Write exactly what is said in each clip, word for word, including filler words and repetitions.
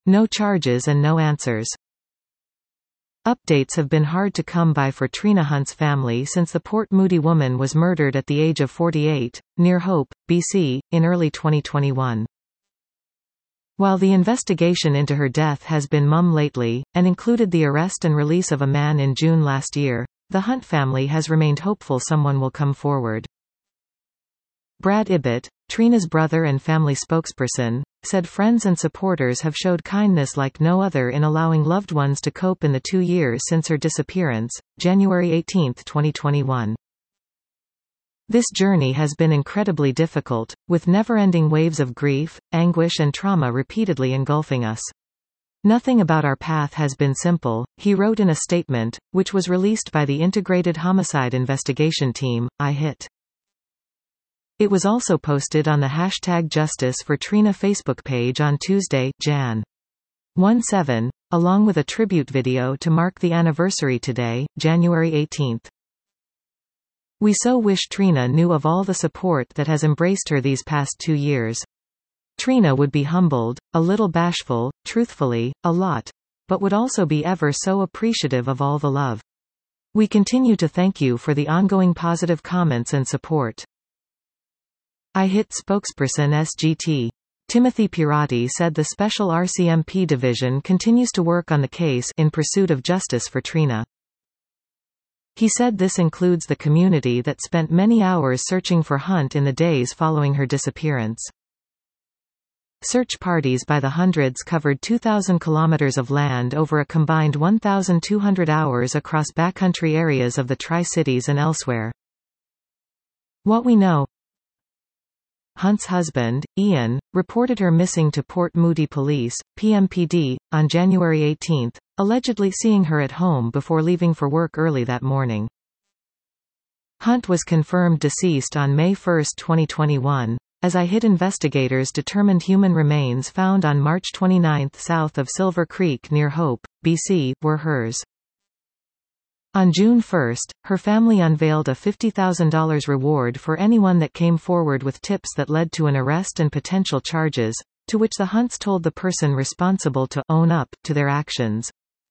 No charges and no answers. Updates have been hard to come by for Trina Hunt's family since the Port Moody woman was murdered at the age of forty-eight, near Hope, B C, in early twenty twenty-one. While the investigation into her death has been mum lately, and included the arrest and release of a man in June last year, the Hunt family has remained hopeful someone will come forward. Brad Ibbott, Trina's brother and family spokesperson, said friends and supporters have showed kindness like no other in allowing loved ones to cope in the two years since her disappearance, January eighteenth twenty twenty-one. This journey has been incredibly difficult, with never-ending waves of grief, anguish and trauma repeatedly engulfing us. Nothing about our path has been simple, he wrote in a statement, which was released by the Integrated Homicide Investigation Team, I H I T. It was also posted on the hashtag Justice for Trina Facebook page on Tuesday, January seventeenth, along with a tribute video to mark the anniversary today, January eighteenth. We so wish Trina knew of all the support that has embraced her these past two years. Trina would be humbled, a little bashful, truthfully, a lot, but would also be ever so appreciative of all the love. We continue to thank you for the ongoing positive comments and support. I H I T spokesperson S G T. Timothy Pirati said the Special R C M P division continues to work on the case in pursuit of justice for Trina. He said this includes the community that spent many hours searching for Hunt in the days following her disappearance. Search parties by the hundreds covered two thousand kilometers of land over a combined one thousand two hundred hours across backcountry areas of the Tri-Cities and elsewhere. What we know: Hunt's husband, Ian, reported her missing to Port Moody Police, P M P D, on January eighteenth, allegedly seeing her at home before leaving for work early that morning. Hunt was confirmed deceased on May first twenty twenty-one, as I H I T investigators determined human remains found on March twenty-ninth south of Silver Creek near Hope, B C, were hers. On June first, her family unveiled a fifty thousand dollars reward for anyone that came forward with tips that led to an arrest and potential charges, to which the Hunts told the person responsible to own up to their actions.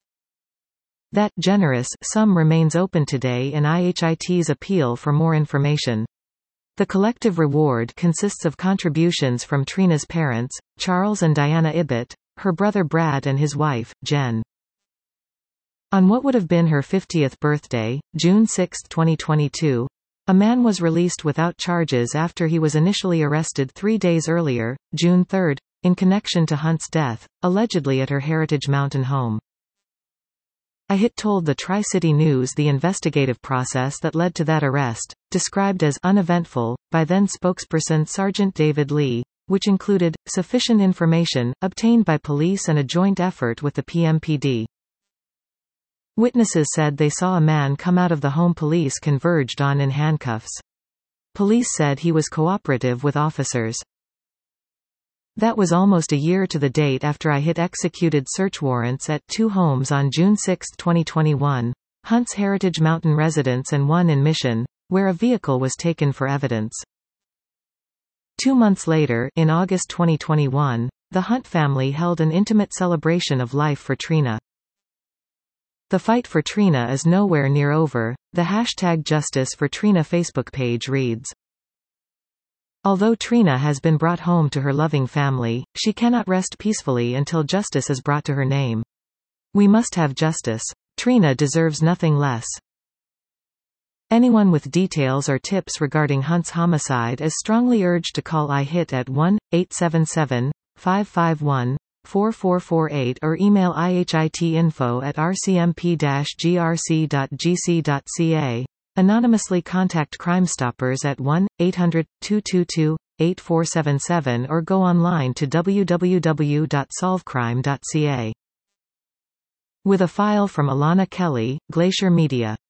That generous sum remains open today in I H I T's appeal for more information. The collective reward consists of contributions from Trina's parents, Charles and Diana Ibbott, her brother Brad and his wife, Jen. On what would have been her fiftieth birthday, June sixth twenty twenty-two, a man was released without charges after he was initially arrested three days earlier, June third, in connection to Hunt's death, allegedly at her Heritage Mountain home. I H I T told the Tri-City News the investigative process that led to that arrest, described as uneventful, by then spokesperson Sergeant David Lee, which included sufficient information, obtained by police and a joint effort with the P M P D. Witnesses said they saw a man come out of the home police converged on in handcuffs. Police said he was cooperative with officers. That was almost a year to the date after I H I T executed search warrants at two homes on June sixth twenty twenty-one, Hunt's Heritage Mountain residence and one in Mission, where a vehicle was taken for evidence. Two months later, in August twenty twenty-one, the Hunt family held an intimate celebration of life for Trina. The fight for Trina is nowhere near over, the hashtag Justice for Trina Facebook page reads. Although Trina has been brought home to her loving family, she cannot rest peacefully until justice is brought to her name. We must have justice. Trina deserves nothing less. Anyone with details or tips regarding Hunt's homicide is strongly urged to call I H I T at one eight seven seven, five five one, four four four eight or email ihitinfo at r c m p dash g r c dot g c dot c a. Anonymously contact Crime Stoppers at one eight hundred, two two two, eight four seven seven or go online to w w w dot solve crime dot c a. With a file from Alana Kelly, Glacier Media.